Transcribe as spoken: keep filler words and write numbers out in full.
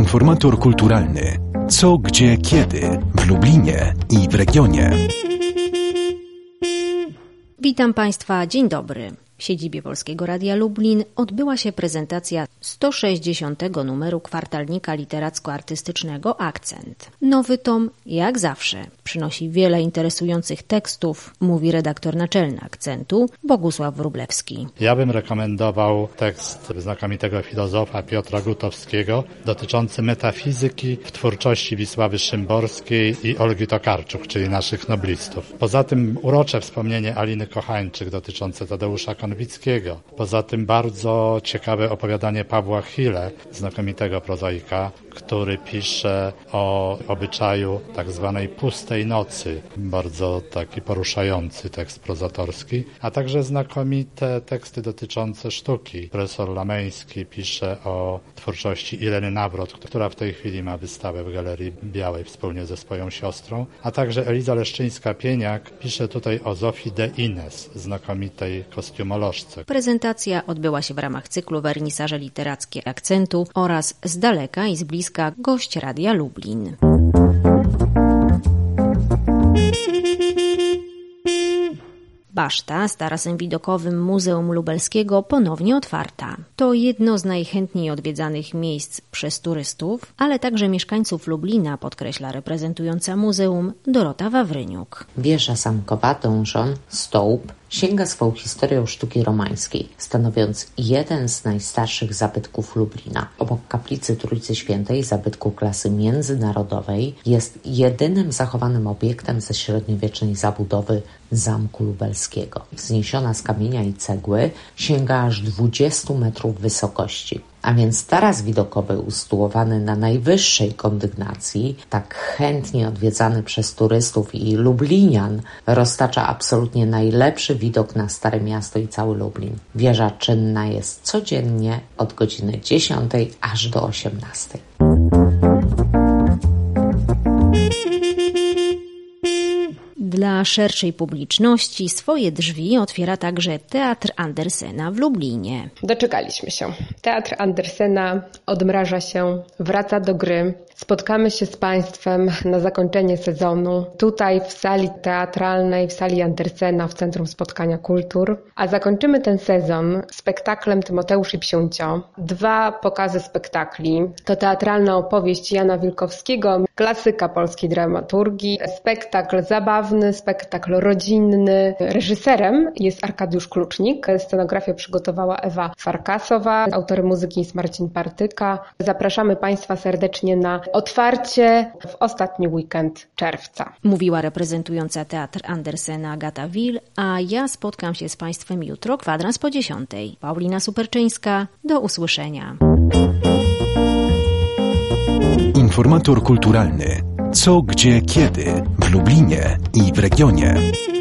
Informator kulturalny. Co, gdzie, kiedy w Lublinie i w regionie. Witam Państwa, dzień dobry. W siedzibie Polskiego Radia Lublin odbyła się prezentacja sto sześćdziesiątego numeru kwartalnika literacko-artystycznego Akcent. Nowy tom, jak zawsze, przynosi wiele interesujących tekstów, mówi redaktor naczelny Akcentu Bogusław Wróblewski. Ja bym rekomendował tekst znakomitego filozofa Piotra Gutowskiego dotyczący metafizyki w twórczości Wisławy Szymborskiej i Olgi Tokarczuk, czyli naszych noblistów. Poza tym urocze wspomnienie Aliny Kochańczyk dotyczące Tadeusza Konwickiego. Poza tym bardzo ciekawe opowiadanie Pawła Chile, znakomitego prozaika, który pisze o obyczaju tak zwanej pustej nocy. Bardzo taki poruszający tekst prozatorski, a także znakomite teksty dotyczące sztuki. Profesor Lameński pisze o twórczości Ireny Nawrot, która w tej chwili ma wystawę w Galerii Białej wspólnie ze swoją siostrą, a także Eliza Leszczyńska-Pieniak pisze tutaj o Zofii de Ines, znakomitej kostiumolożce. Prezentacja odbyła się w ramach cyklu Wernisaże literackie Akcentu oraz z daleka i z bliska gość Radia Lublin. Baszta z tarasem widokowym Muzeum Lubelskiego ponownie otwarta. To jedno z najchętniej odwiedzanych miejsc przez turystów, ale także mieszkańców Lublina, podkreśla reprezentująca muzeum Dorota Wawryniuk. Wieża zamkowa, donżon, stołp sięga swą historią sztuki romańskiej, stanowiąc jeden z najstarszych zabytków Lublina. Obok kaplicy Trójcy Świętej, zabytku klasy międzynarodowej, jest jedynym zachowanym obiektem ze średniowiecznej zabudowy Zamku Lubelskiego. Wzniesiona z kamienia i cegły, sięga aż dwudziestu metrów wysokości. A więc taras widokowy usytuowany na najwyższej kondygnacji, tak chętnie odwiedzany przez turystów i lublinian, roztacza absolutnie najlepszy widok na Stare Miasto i cały Lublin. Wieża czynna jest codziennie od godziny dziesiątej aż do osiemnastej. Dla szerszej publiczności swoje drzwi otwiera także Teatr Andersena w Lublinie. Doczekaliśmy się. Teatr Andersena odmraża się, wraca do gry. Spotkamy się z Państwem na zakończenie sezonu tutaj w sali teatralnej, w sali Andersena w Centrum Spotkania Kultur. A zakończymy ten sezon spektaklem Tymoteusz i Psiuncio. Dwa pokazy spektakli. To teatralna opowieść Jana Wilkowskiego, klasyka polskiej dramaturgii. Spektakl zabawny, spektakl rodzinny. Reżyserem jest Arkadiusz Klucznik. Scenografię przygotowała Ewa Farkasowa. Autorem muzyki jest Marcin Partyka. Zapraszamy Państwa serdecznie na otwarcie w ostatni weekend czerwca. Mówiła reprezentująca Teatr Andersena Agata Wil, a ja spotkam się z Państwem jutro, kwadrans po dziesiątej. Paulina Superczyńska, do usłyszenia. Informator kulturalny. Co, gdzie, kiedy w Lublinie i w regionie.